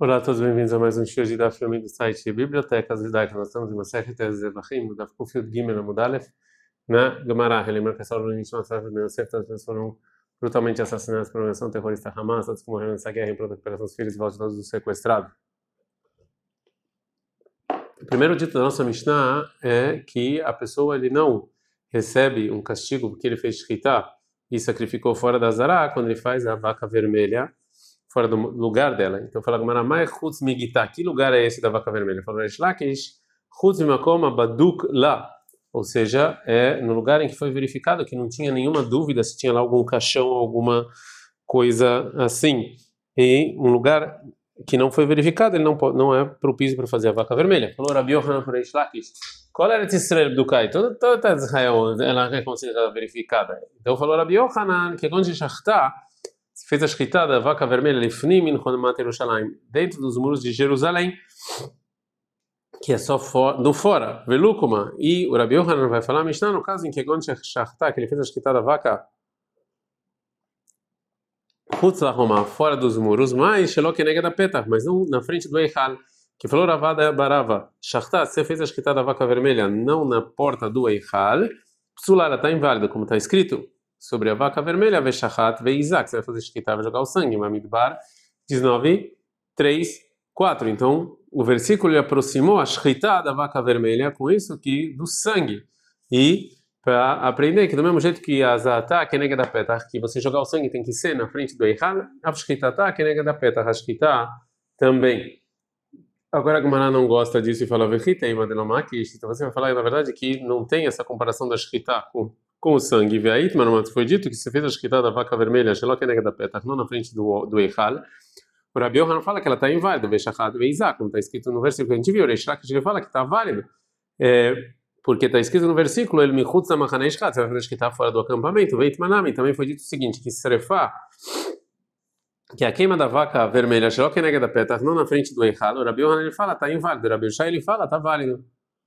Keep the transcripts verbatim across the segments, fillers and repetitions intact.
Olá a todos, bem-vindos a mais um show de Daf Yomi do site Bibliotecas Judaicas. Nós estamos em uma série de Zevachim, do Daf Kufiyud Gimel Amud Aleph, na Gemara. Relembra que essa hora de as foram brutalmente assassinadas por uma organização terrorista Hamas, todos que morreram nessa guerra em prol da recuperação dos filhos e volta todos os sequestrados. O primeiro dito da nossa Mishnah é que a pessoa ele não recebe um castigo porque ele fez shkita e sacrificou fora da Zará quando ele faz a vaca vermelha fora do lugar dela. Então fala Gemara, "Mai chutz migitá", que lugar é esse da vaca vermelha? Fala Reish Lakish, "Chutz mimakom baduk lá", ou seja, é no lugar em que foi verificado que não tinha nenhuma dúvida se tinha lá algum caixão ou alguma coisa assim. E um lugar que não foi verificado, ele não pode, não é propício para fazer a vaca vermelha. Falou Rabi Yohanan para Reish Lakish, qual era esse Israel do Kai? Toda toda Israel ela é considerada verificada. Então falou Rabi Yohanan que quando shachta fez a shkita da vaca vermelha lifnim min chonemat Yerushalayim, dentro dos muros de Jerusalém, que é só for, do fora, velukuma. E o Rabi Yohanan vai falar Mishnah no caso em que quando shachta, que ele fez a shkita da vaca chutz lahoma, fora dos muros, mas shelo keneged hapetach, mas não na frente do Eichal, que falou Ravada Barava, shachta, você fez a shkita da vaca vermelha não na porta do Eichal, psula, ela está inválida, como está escrito sobre a vaca vermelha, Veshachat, Veizak, você vai fazer shkita, vai jogar o sangue, Mamidbar, dezenove, três, quatro. Então, o versículo aproximou a shkita da vaca vermelha com isso que do sangue. E para aprender que do mesmo jeito que a Zatá, que nega da petach, que você jogar o sangue tem que ser na frente do Eichal, a shkita tá, que nega da petach, a shkita também. Agora a Gemara não gosta disso e fala Vechita e Madelomakish, então você vai falar, na verdade, que não tem essa comparação da shkita com com o sangue. E aí, mas foi dito que você fez a shkita da vaca vermelha, da petach, não na frente do do Eichal. O Rabi Yohanan fala que ela está inválida, Veshachat Veizak, como está escrito no versículo que a gente viu. O Reish Lakish ele fala que está válido, é, porque está escrito no versículo, ele michutz amachanei shchat, você vai fazer a shkita fora do acampamento. Veit manami, também foi dito o seguinte, que serefá, que a queima da vaca vermelha, da petach, não na frente do Eichal. O Rabi Yohanan ele fala está inválido, o Rabi Yoshai ele fala está válido.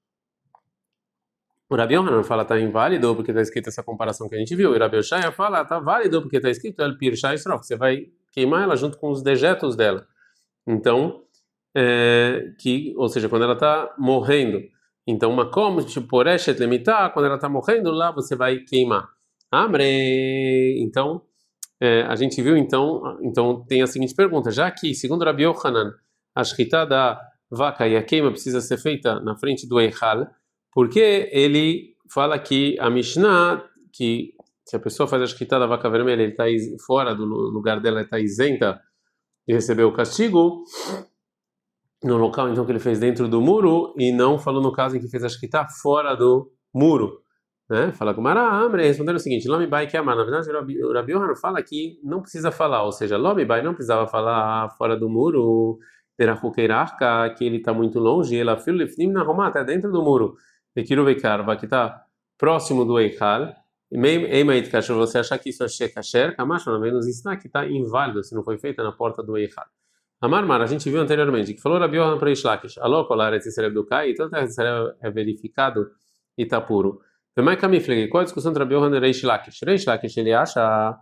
O Rabi Yohanan fala está inválido porque está escrito essa comparação que a gente viu. E o Rabi Yoshai fala está válido porque está escrito El Pirsha Yisrof, você vai queimar ela junto com os dejetos dela. Então, é, que, ou seja, quando ela está morrendo. Então, uma como tipo Poreshet Lemitá, quando ela está morrendo, lá você vai queimar. Amre. Então, é, a gente viu, então, então tem a seguinte pergunta, já que, segundo o Rabi Yohanan, a shkita da vaca e a queima precisa ser feita na frente do Eichal, porque ele fala que a Mishnah, que se a pessoa faz a shkita da vaca vermelha, ele está fora do lugar dela, está isenta de receber o castigo, no local então que ele fez dentro do muro, e não falou no caso em que fez a shkita fora do muro. Né? Fala com Mara Amre, respondendo o seguinte, Lomi Bai que amar. Na verdade, o Rabi Yohanan fala que não precisa falar, ou seja, Lomi Bai não precisava falar fora do muro, que ele está muito longe, ela filho lifnim na Roma, até dentro do muro. Que está próximo do Eichal, se você achar que isso é shekasher, Kamash, não vem nos ensinar que está inválido se não foi feita na porta do Eichal. Amar Mar, a gente viu anteriormente que falou Rabi Yohanan para Reish Lakish, alô, colar esse cérebro do Kai, e tanto esse cérebro é verificado e está puro. Também Kamifleg, qual a discussão do Rabi Yohanan e Reish Lakish? Reish Lakish ele acha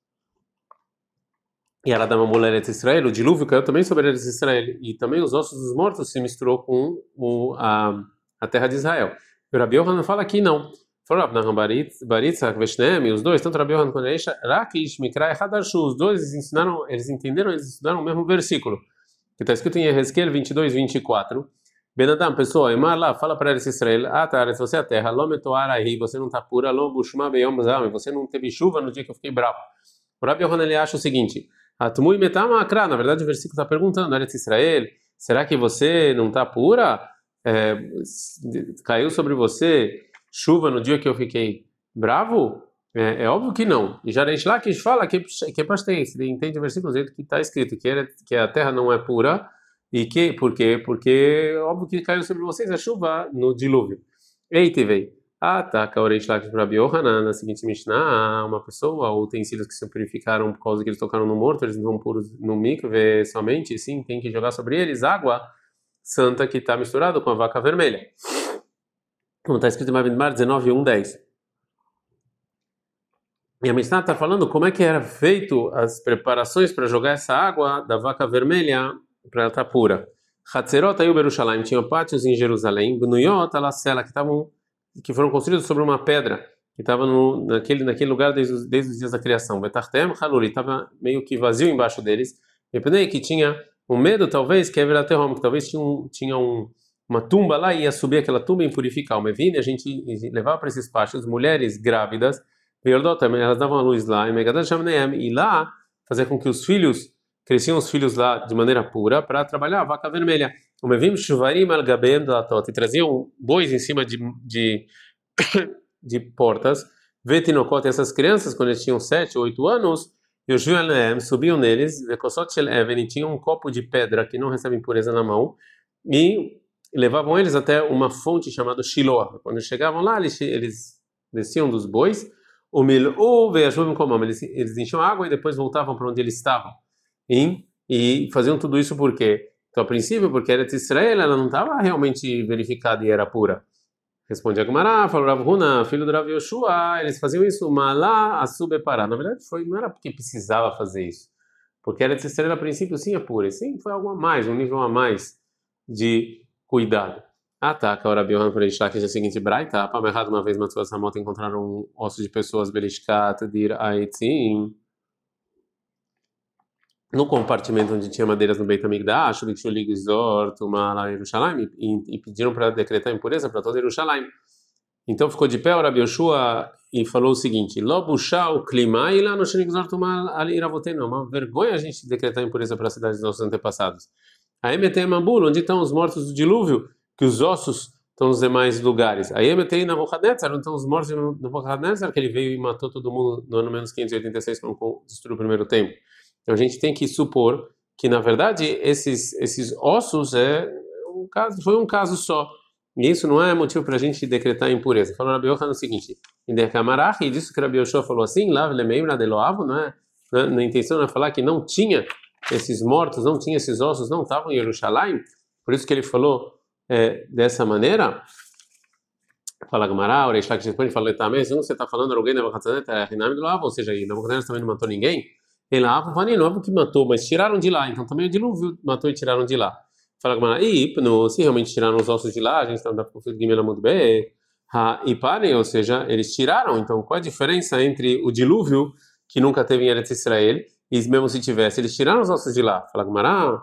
e ela dá uma mulher Eretz Israel, o dilúvio caiu também sobre Eretz Israel e também os ossos dos mortos se misturou com o a a terra de Israel. O Rabi Yohanan fala que não. Falou Rabi Baritzak Veshneem, os dois, tanto Rabi Yohanan quanto Reish Lakish, Mikra e Hadarshu, os dois eles ensinaram, eles entenderam, eles estudaram o mesmo versículo, que está escrito em Ezequiel vinte e dois, vinte e quatro. Benadam, pessoa, Emar lá, fala para Eretz Israel, ah, tá, se você é a terra, Lometoarahi, você não está pura, Lobushma Beyom Zam, você não teve chuva no dia que eu fiquei bravo. O Rabi Yohanan ele acha o seguinte, Atmui Metama Akra, na verdade o versículo está perguntando, Eretz Israel, será que você não está pura? É, caiu sobre você chuva no dia que eu fiquei bravo? É, é óbvio que não. E já Reish Lakish fala que que é pastei, você entende o versículo do jeito que está escrito, que, é, que a terra não é pura, e que, por quê? Porque é óbvio que caiu sobre vocês a chuva no dilúvio. Eite veio. Ataca o Reish Lakish para Rabi Yohanan, na seguinte Mishnah, uma pessoa, ou utensílios que se purificaram por causa que eles tocaram no morto, eles não puros no mikve somente, sim, tem que jogar sobre eles água santa que está misturado com a vaca vermelha. Como está escrito em Mamidbar dezenove, um, dez. E a Mishnah está falando como é que era feito as preparações para jogar essa água da vaca vermelha para ela estar pura. Hatzerot aí o Berushalayim tinha pátios em Jerusalém, Bnuyot alacela, que estavam que foram construídos sobre uma pedra que estava no naquele naquele lugar desde os, desde os dias da criação. Betartem Haluri estava meio que vazio embaixo deles. Epnei que tinha um medo talvez que é Veraterrom, que talvez tinha um, tinha um, uma tumba lá e ia subir aquela tumba e purificar. O Mevine a gente levava para esses pátios mulheres grávidas, elas davam a luz lá, e lá fazer com que os filhos cresciam os filhos lá de maneira pura para trabalhar a vaca vermelha. O Mevim Shuvarim al-Gabem Dalatot, e traziam bois em cima de, de, de portas, Vetinokot, essas crianças, quando eles tinham sete ou oito anos, e os Juanem subiam neles, Vekosot Shel Even, e tinham um copo de pedra que não recebe impureza na mão, e levavam eles até uma fonte chamada Shiloah. Quando chegavam lá, eles, eles desciam dos bois, o Mil'u ve'ashuvim komam, eles eles enchiam água e depois voltavam para onde eles estavam. E, e faziam tudo isso por quê? Então, a princípio, porque Eretz Israel, ela não estava realmente verificada e era pura. Responde a Gemara, falou Rav Huna, filho do Rav Yoshua, eles faziam isso, malá asubepará. Na verdade, foi, não era porque precisava fazer isso. Porque Eretz Israel, a princípio, sim é pura. E sim, foi algo a mais, um nível a mais de cuidado. Ah, tá, que a Rabi Yohanan por Ishlak é a seguinte braita, para errado uma vez Matsuas Samot encontraram um osso de pessoas belishkat dir aitzim no compartimento onde tinha madeiras no Beit HaMikdash, o Bikshuli Gizor, Tumala Yerushalayim, e, e pediram para decretar impureza para todo Yerushalayim. Então ficou de pé o Rabi Yoshua e falou o seguinte: Lo bushau klimai lá no Shenigzor Tumal ali iravotenu, uma vergonha a gente decretar impureza para a cidade dos nossos antepassados. Aí metei Mambul, onde estão os mortos do dilúvio, que os ossos estão nos demais lugares. Aí metei na Nabucodonosor, onde estão os mortos de Nabucodonosor, que ele veio e matou todo mundo no ano menos quinhentos e oitenta e seis, quando destruiu o primeiro templo. Então a gente tem que supor que na verdade esses esses ossos é um caso, foi um caso só. E isso não é motivo para a gente decretar impureza. Falou Rabi Yochanan o seguinte: Inderkamarachi, e disso que Rabi Yoshua falou assim, lá lemeimra de loavo, não é? Na, na intenção não é falar que não tinha esses mortos, não tinha esses ossos, não estavam em Jerusalém. Por isso que ele falou é, dessa maneira. Fala Gamara, o Reishlak responde, falou também, se você está falando alguém da Nabucodonosor, é Rinami do loavo, ou seja, Nabucodonosor também não matou ninguém. Ele lá, não é porque matou, mas tiraram de lá. Então também o dilúvio matou e tiraram de lá. Fala Gamara, e se realmente tiraram os ossos de lá, a gente está no Gimel Amud Be, e parem, ou seja, eles tiraram. Então qual a diferença entre o dilúvio que nunca teve em Eretz Israel e mesmo se tivesse, eles tiraram os ossos de lá? Fala Gamara,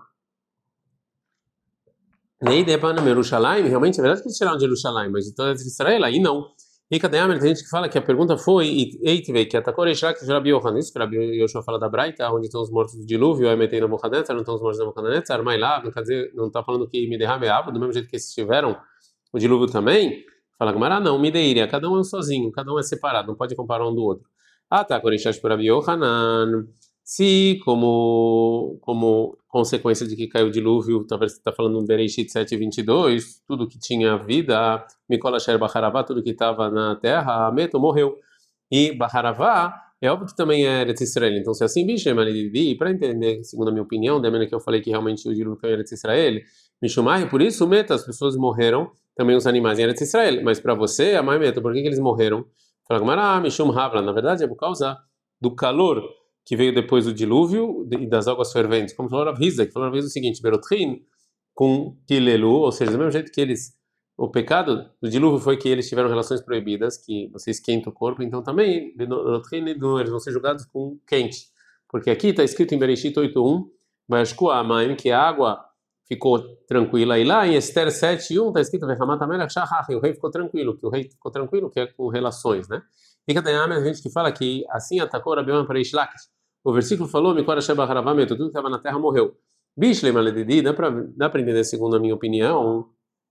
nem de Jerusalém, realmente é verdade que eles tiraram de Jerusalém, mas de toda Israel aí não. E cadê a tem gente que fala que a pergunta foi e que atacou o Reishlak de Rabi Yochanan, isso que Rabi Yoshua fala da Braita, onde estão os mortos do dilúvio, aí metei na Nabucodonosor, não estão os mortos da Nabucodonosor, mas lá, não quer dizer, não está falando que me derrame água, do mesmo jeito que esses tiveram o dilúvio também. Fala Gamara, não, me deiria, cada um é sozinho, cada um é separado, não pode comparar um do outro. Ah, tá, o Reishlak de Rabi Yochanan. Se, como, como consequência de que caiu o dilúvio, talvez você está falando no Bereshit sete, vinte e dois, tudo que tinha vida, Mikola Sher Baharavá, tudo que estava na terra, Meto morreu. E Baharavá é óbvio que também é Eretz Israel. Então, se é assim, bicho, para entender, segundo a minha opinião, da maneira que eu falei que realmente o dilúvio caiu em Eretz Israel, Mishumai, por isso, Meta, as pessoas morreram, também os animais em Eretz Israel. Mas para você, a mãe Meta, por que, que eles morreram? Fala, Gamara, Mishum Havla, na verdade é por causa do calor que veio depois do dilúvio e das águas ferventes, como falou Rav Hizda, que falou Rav Hizda o seguinte, Berotrin com Kilelu, ou seja, do mesmo jeito que eles, o pecado do dilúvio foi que eles tiveram relações proibidas, que você esquenta o corpo, então também, Berotrin, eles vão ser julgados com quente, porque aqui está escrito em Bereshit oito um, Vashkuamaim, que a água ficou tranquila, e lá em Esther sete um está escrito, o rei ficou tranquilo, que o rei ficou tranquilo, que é com relações, né? E que tem a gente que fala que assim atacou Rabi Yohanan para Ishlak. O versículo falou, Mikora Sheba Haravameto, tudo que estava na terra morreu. Bishlei Maledidi, dá para dá para entender, segundo a minha opinião,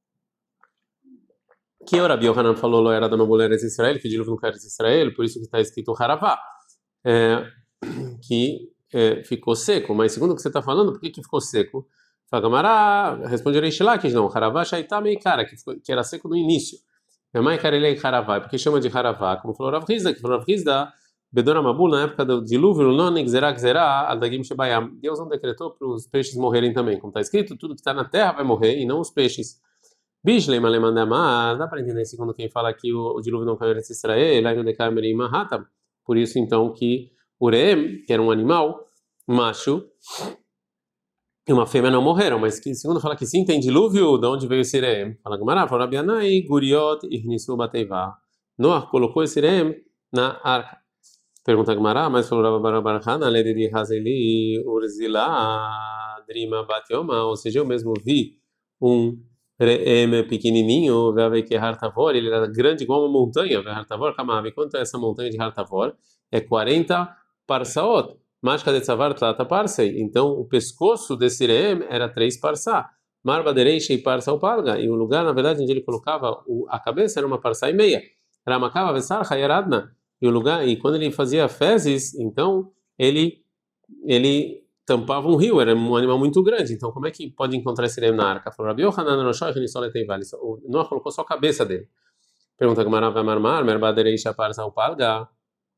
que o Rabi Yohanan falou, lo era da mulher de Israel, que o dilúvio não caiu de Israel, por isso que está escrito Haravá, é, que é, ficou seco. Mas segundo o que você está falando, por que, que ficou seco? Fagamará, responde Reishlak, não, Haravá Shaitá meio cara, que, ficou, que era seco no início. É mais carelei Haravá, porque chama de Haravá, como falou Rav Hizda, que falou Rav Hizda, Bedor Amabul, na época do dilúvio, não Nigzerá Gzerá, Aldagim Shebayam. Deus não decretou para os peixes morrerem também. Como está escrito, tudo que está na terra vai morrer e não os peixes. Bishlei Malemandamar, dá para entender, segundo quem fala que o, o dilúvio não caiu em Israel, aí no Dekameri Mahatam. Por isso, então, que Urem, que era um animal, macho, e uma fêmea não morreram, mas que segundo fala que sim, tem dilúvio, de onde veio esse Sirem? Fala Gamara, fala Rabianai, Guriot e Hnisu Bateiva. Noah colocou esse Sirem na arca. Pergunta Gamara, mas falou Rabarahana, Lediri Hazeli, Urzila, Drima Batioma, ou seja, eu mesmo vi um Reem pequenininho, Vaveke Hartavor, ele era grande igual uma montanha, Hartavor, Kamavi, quanto é essa montanha de Hartavor? É quarenta parsaot. Mashka de Tzavar Tlata Parsei. Então, o pescoço desse Reem era três parsá. Marba Dereixa e Parsa Upalga. E o lugar, na verdade, onde ele colocava o, a cabeça era uma parsá e meia. Ramakava Vesar Hayaradna. E o lugar, e quando ele fazia fezes, então, ele, ele tampava um rio, era um animal muito grande. Então, como é que pode encontrar esse Reem na arca? Falou, Rabi Yohanan Roshai Renisoletei Vale. O Noah colocou só a cabeça dele. Pergunta Gamara Marmar, Merba Dereixa Parsa Upalga.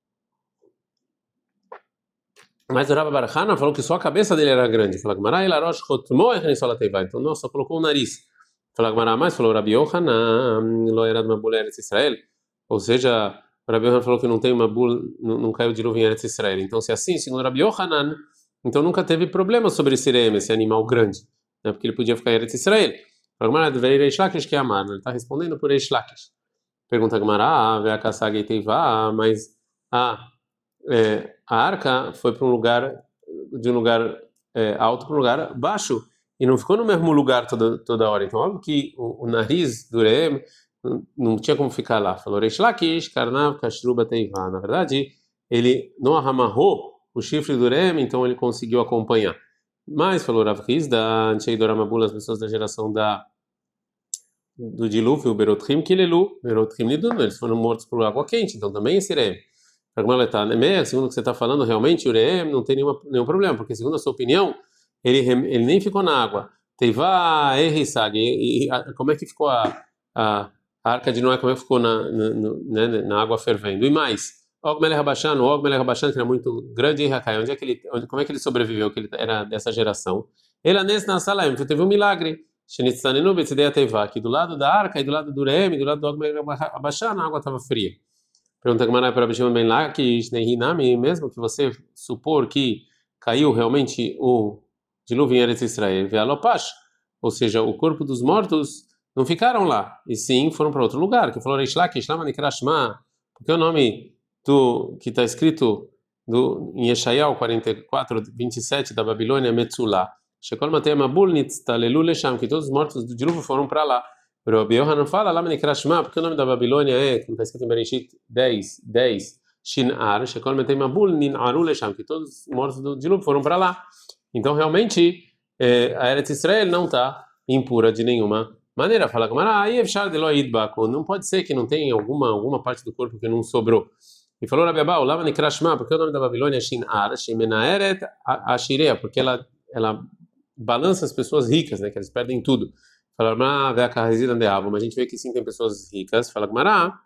Mas o Rabba Barhana falou que só a cabeça dele era grande. Falou Gamara, ele arosh chotmoe renisolateiva. Então, nossa, só colocou o nariz. Falou Gamara, mas falou Rabi Yohanan, lo era de uma mulher de Israel. Ou seja, o Rabi Yohanan falou que não tem uma bula, não, não caiu de novo em Eretz Israel. Então, se é assim, segundo o Rabi Yohanan, então nunca teve problema sobre esse Sirem, esse animal grande, né? Porque ele podia ficar em Eretz Israel. Falou Gamara, deveria Reish Lakish que é amar. Ele está respondendo por Reish Lakish. Pergunta Gamara, ah, vê a caçaga e teiva, mas ah, é, a arca foi para um lugar, de um lugar é, alto para um lugar baixo, e não ficou no mesmo lugar toda, toda hora. Então, óbvio que o, o nariz do Reem não, não tinha como ficar lá. Falou, Reish Lakish, Karnav, Kashruba, Teiva. Na verdade, ele não amarrou o chifre do Reem, então ele conseguiu acompanhar. Mas, falou Rav Hizda, Ancheidoramabula, as pessoas da geração da do dilúvio, Berotrim Kilelu, Berotrim Nidun, eles foram mortos por água quente, então também esse Reem. Segundo o que você está falando, realmente o Reem não tem nenhuma, nenhum problema, porque segundo a sua opinião, ele, ele nem ficou na água. Teiva Errisag, e como é que ficou a, a, a arca de Noé, como é que ficou na, na, na, na água fervendo? E mais, Og Melech Rabashan, o Og Melech Rabashan, que era muito grande em Rakai, onde é que ele, onde, como é que ele sobreviveu, que ele era dessa geração? Ele nesse na Salem, teve um milagre. Que do lado da arca e do lado do Reem, do lado do Og Melech Rabashan, a água estava fria. Pergunta que Marai para Bishima Ben lá, que Hinami, mesmo que você supor que caiu realmente o dilúvio em Eretz Israel, Vealopash, ou seja, o corpo dos mortos não ficaram lá, e sim foram para outro lugar, que falou Reish Lakish, Lama Nikrashma, porque o nome do, que está escrito do, em Yeshayahu quarenta e quatro, vinte e sete da Babilônia, Metzulá, Shekol Matei Mabul Nitztalelu Lesham, que todos os mortos do dilúvio foram para lá. O Rabi Yohanan fala, lá Menekrashma, porque o nome da Babilônia é, como está escrito em Bereshit dez, dez, Shinar, Shekol Matei Mabul Ninaru Lesham, que todos os mortos do dilúvio foram para lá. Então, realmente, é, a Eretz Israel não está impura de nenhuma maneira. Fala como aí não pode ser que não tenha alguma, alguma parte do corpo que não sobrou. E falou Rabi Abba, lá Menekrashma, porque o nome da Babilônia é Shinar, Shemenaeret Ashirea, porque ela, ela balança as pessoas ricas, né, que eles perdem tudo. Fala, mas a gente vê que sim tem pessoas ricas. Fala, Gmará,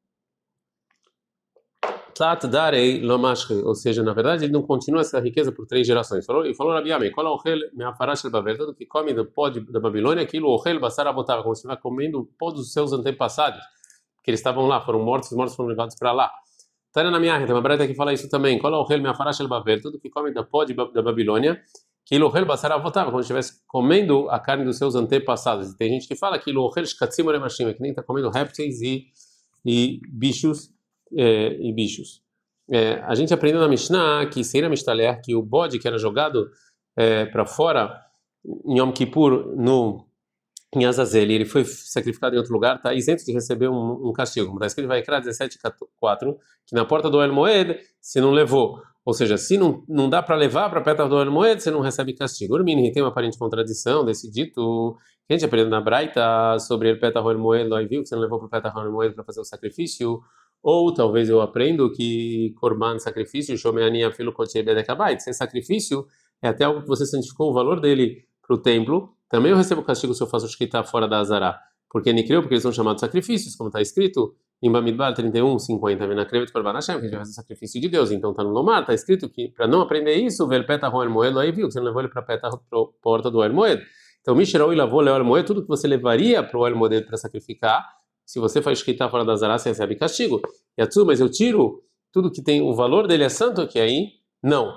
Tlat Darei Lomashri, ou seja, na verdade ele não continua essa riqueza por três gerações. Falou, e falou Rabi Yami, qual é o Ochel Me'afarash el-Bavel, todo que come do pó da Babilônia, aquilo Ochel Basar Abotava, como se estivesse comendo o pó dos seus antepassados, que eles estavam lá, foram mortos, os mortos foram levados para lá. Tânia na minha tem uma breta que fala isso também. Qual é o Ochel Me'afarash el-Bavel, todo que come do pó da Babilônia, que Lohel Basar Avotava, como se estivesse comendo a carne dos seus antepassados. E tem gente que fala que Lohel Shkatzim Oremashim, que nem está comendo répteis e, e bichos. É, e bichos. É, a gente aprendeu na Mishnah que Seira Mishtaler, que o bode que era jogado é, para fora em Yom Kippur, no, em Azazel, ele foi sacrificado em outro lugar, está isento de receber um, um castigo. Como está escrito em Vaikra dezessete, quatro, que na porta do El Moed, se não levou. Ou seja, se não, não dá para levar para perto do El Moed, você não recebe castigo. Urmini tem uma aparente contradição desse dito. A gente aprendeu na Braita sobre el Petah El Moed, lá viu que você não levou para o Petah El Moed para fazer o sacrifício. Ou talvez eu aprendo que Korban, sacrifício, Shomeani Afilu Kotchei Bedekabait, sem sacrifício, é até algo que você santificou o valor dele para o templo. Também eu recebo castigo se eu faço shkita fora da Azará. Porque Nikreu, porque eles são chamados sacrifícios, como está escrito em Bamidbar trinta e um, cinquenta, Venakrevet Korban Hashem, que a gente vai fazer sacrifício de Deus. Então está no Lomar, está escrito que para não aprender isso, Vel Petah El Moed, aí viu que você não levou ele para a porta do El Moed. Então, Mishirou e lavou o El Moed, tudo que você levaria para o El Moed para sacrificar, se você faz shkita fora da Azará, você recebe castigo. Yatsu, mas eu tiro tudo que tem o valor dele é santo, que aí não.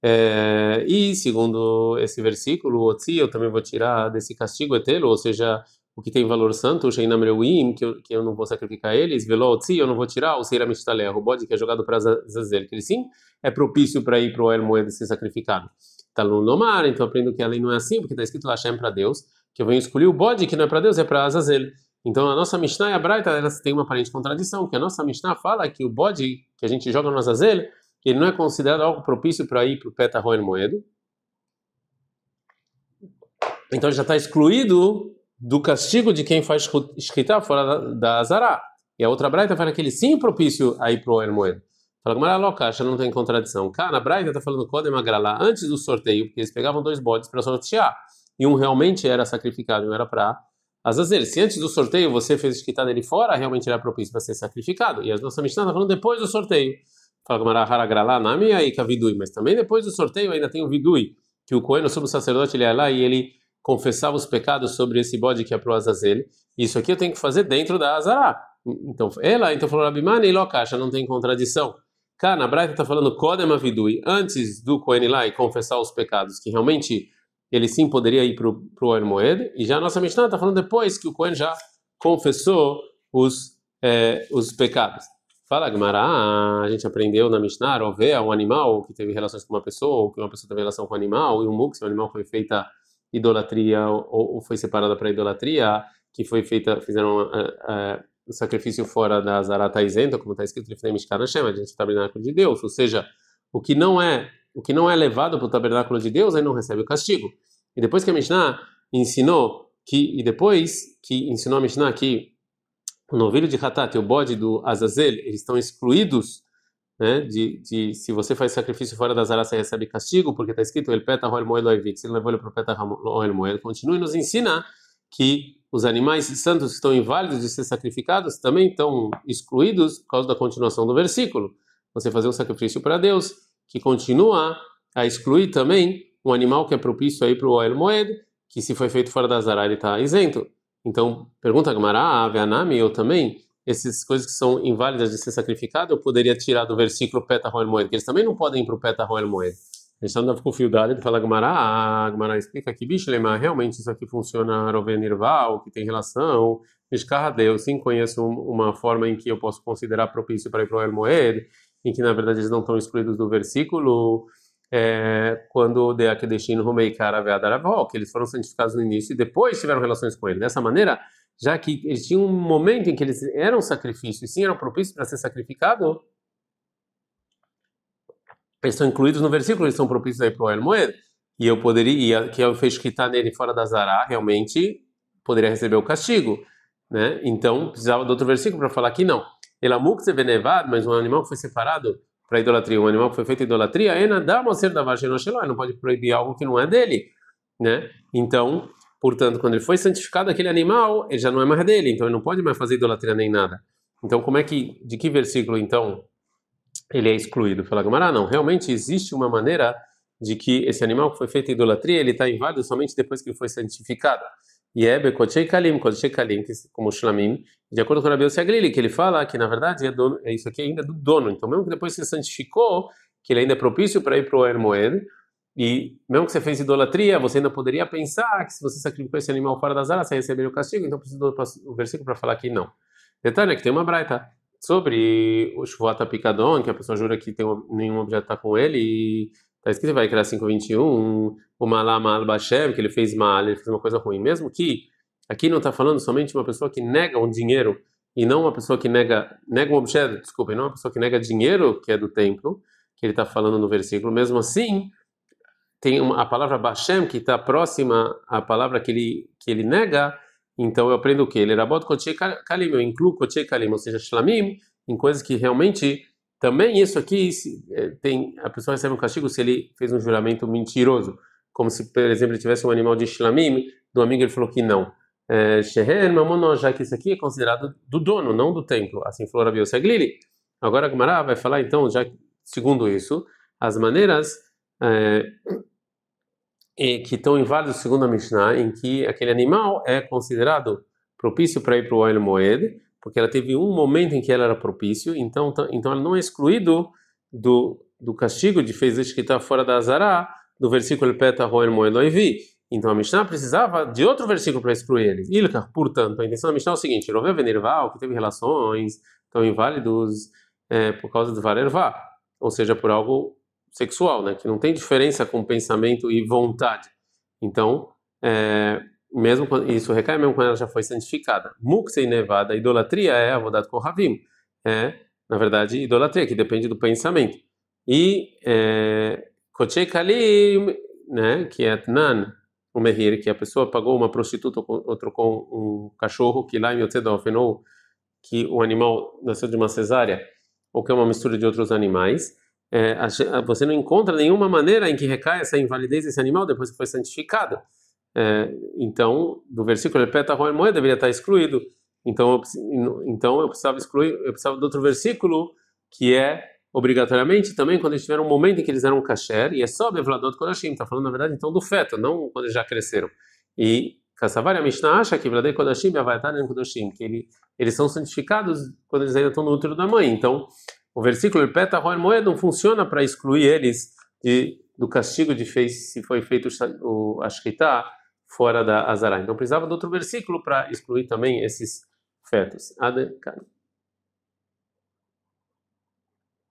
É, e segundo esse versículo, Otzi, eu também vou tirar desse castigo etelo, ou seja, o que tem valor santo, Sheinam Reuim, que eu, que eu não vou sacrificar eles, Velo Otzi, eu não vou tirar, o Seira Mishtaleh, o bode que é jogado para Azazel, que ele sim é propício para ir para o El Moed ser sacrificado. Tá no Lomar, então aprendo que a lei não é assim, porque está escrito Hashem para Deus, que eu venho escolher o bode que não é para Deus, é para Azazel. Então a nossa Mishnah e a Braita, elas têm uma aparente contradição, que a nossa Mishnah fala que o bode que a gente joga no Azazel, que ele não é considerado algo propício para ir para o Peta Roel Moedo. Então ele já está excluído do castigo de quem faz escrita fora da, da Azará. E a outra Braita fala que ele sim é propício a ir para o Roel Moedo. Fala que Maraloca, acha não tem contradição. Cá, na Braita está falando Kodem Agralá, antes do sorteio, porque eles pegavam dois bodes para sortear. E um realmente era sacrificado, e um era para Azazel. Se antes do sorteio você fez escrita dele fora, realmente ele era propício para ser sacrificado. E a nossa Mishnah está falando depois do sorteio. Fala que Marahara Agralá, Nami aí que a Vidui. Mas também depois do sorteio ainda tem o Vidui, que o Cohen, o sumo sacerdote, ele ia lá e ele confessava os pecados sobre esse bode que é para o Azazel. Isso aqui eu tenho que fazer dentro da Azará. Então, ela, então falou Rabimani e Locacha, não tem contradição. Cá, na Braita está falando Kodem Avidui, antes do Cohen ir lá e confessar os pecados, que realmente ele sim poderia ir para o Oel Moed, e já a nossa Mishnah está falando depois que o Cohen já confessou os, é, os pecados. Fala, Gemara, a gente aprendeu na Mishnah, Rové, um animal que teve relações com uma pessoa, ou que uma pessoa teve relação com um animal, e um muk, se o animal foi feita idolatria, ou, ou foi separada para idolatria, que foi feita, fizeram uh, uh, o sacrifício fora da Azará está isento, como está escrito em Mishkan Hashem, a gente tabernáculo de Deus, ou seja, o que não é o que não é levado para o tabernáculo de Deus, aí não recebe o castigo. E depois que a Mishnah ensinou que e depois que ensinou a Mishnah que o novilho de Hatat e o bode do Azazel, eles estão excluídos, né, de, de se você faz sacrifício fora da Azará, você recebe castigo, porque está escrito ele peta roel moed loivik, se ele levou ele para o peta roel moed, continua e nos ensina que os animais santos que estão inválidos de ser sacrificados também estão excluídos por causa da continuação do versículo. Você fazer um sacrifício para Deus, que continua a excluir também um animal que é propício aí para o Oel Moed, que se foi feito fora da Azará ele está isento. Então, pergunta a Gemara, Veanami, eu também, essas coisas que são inválidas de ser sacrificado, eu poderia tirar do versículo Peta Roel Moed, que eles também não podem ir para o Peta Roel Moed. A gente está com o fio dado, ele fala Gemara, a Gemara explica que, bicho, Lema, realmente isso aqui funciona Rovenirval, que tem relação, Mishkahade, eu sim conheço uma forma em que eu posso considerar propício para ir para o Oel Moed, em que na verdade eles não estão excluídos do versículo, é, quando de Akedeshin Romei Karaveadaravó, que eles foram santificados no início e depois tiveram relações com ele. Dessa maneira, já que eles tinham um momento em que eles eram sacrifícios e sim eram propícios para ser sacrificado, eles estão incluídos no versículo, eles são propícios aí para o El Moed, e eu poderia, que eu fez quitar nele fora da Zará, realmente poderia receber o castigo, né? Então precisava de outro versículo para falar que não. Elamuk se venevad, mas um animal que foi separado para idolatria, um animal que foi feito idolatria, não pode proibir algo que não é dele, né? Então, portanto, quando ele foi santificado, aquele animal, ele já não é mais dele, então ele não pode mais fazer idolatria nem nada. Então, como é que, de que versículo, então, ele é excluído? Fala Gamara, não, realmente existe uma maneira de que esse animal que foi feito idolatria, ele está inválido somente depois que ele foi santificado. E é Bekotchei Kalim, Kotchei Kalim, como Shlamim, de acordo com o Rabi Yossi Aglili, que ele fala que, na verdade, é, dono, é isso aqui ainda do dono. Então, mesmo que depois você santificou, que ele ainda é propício para ir para o Er Moed, e mesmo que você fez idolatria, você ainda poderia pensar que se você sacrificou esse animal fora da Zara, você receberia o castigo. Então, precisa do versículo para falar que não. Detalhe é que tem uma braita sobre o Shvuat Picadon, que a pessoa jura que tem um, nenhum objeto está com ele, e está escrito, vai criar cinco vinte e um, o Malá Mal Bashem, que ele fez mal, ele fez uma coisa ruim. Mesmo que aqui não está falando somente uma pessoa que nega um dinheiro, e não uma pessoa que nega, nega um objeto, desculpa, e não uma pessoa que nega dinheiro, que é do templo, que ele está falando no versículo. Mesmo assim, tem uma, a palavra Bashem, que está próxima à palavra que ele, que ele nega, então eu aprendo o quê? Ele rabot Kotchei Kalim, eu incluo Kotchei Kalim, ou seja, Shlamim, em coisas que realmente... Também isso aqui, se, tem, a pessoa recebe um castigo se ele fez um juramento mentiroso, como se, por exemplo, ele tivesse um animal de shlamim, do amigo ele falou que não. Shehen, mamono, já que isso aqui é considerado do dono, não do templo. Assim falou Rabi Yossi Aglili. Agora a Gemara vai falar, então, já segundo isso, as maneiras é, que estão inválidas segundo a Mishnah, em que aquele animal é considerado propício para ir para o Oel Moed, porque ela teve um momento em que ela era propício, então, então ela não é excluído do, do castigo de fez escrita fora da Azará, do versículo Peta Roel Moeloivi. Então a Mishnah precisava de outro versículo para excluir eles. Ilkar, portanto, a intenção da Mishnah é o seguinte: Rové Venerval, que teve relações tão inválidos é, por causa de Varervá, ou seja, por algo sexual, né, que não tem diferença com pensamento e vontade. Então, é, mesmo quando, isso recai mesmo quando ela já foi santificada. Muksei nevada, idolatria é avodat kohavim, é, na verdade, idolatria, que depende do pensamento. E kochei kalim, né, que é tnan, o mehir, que a pessoa pagou uma prostituta ou trocou um cachorro que lá em Yotzedofen, ou que o animal nasceu de uma cesárea, ou que é uma mistura de outros animais, é, você não encontra nenhuma maneira em que recai essa invalidez desse animal depois que foi santificado. É, então, do versículo Peta Roel Moed deveria estar excluído. Então, eu, então eu precisava excluir, eu precisava de outro versículo que é obrigatoriamente também quando eles tiveram um momento em que eles eram kasher, e é só Bevladot Kodashim, está falando na verdade então do feto, não quando eles já cresceram. E Kassavari a Mishnah acha que Vladei Kodashim e Avaitar Kodashim, que ele, eles são santificados quando eles ainda estão no útero da mãe. Então, o versículo Peta Roel Moed não funciona para excluir eles de, do castigo de fez, se foi feito o Ashkita fora da Azará. Então precisava de outro versículo para excluir também esses fetos. Ade, cara.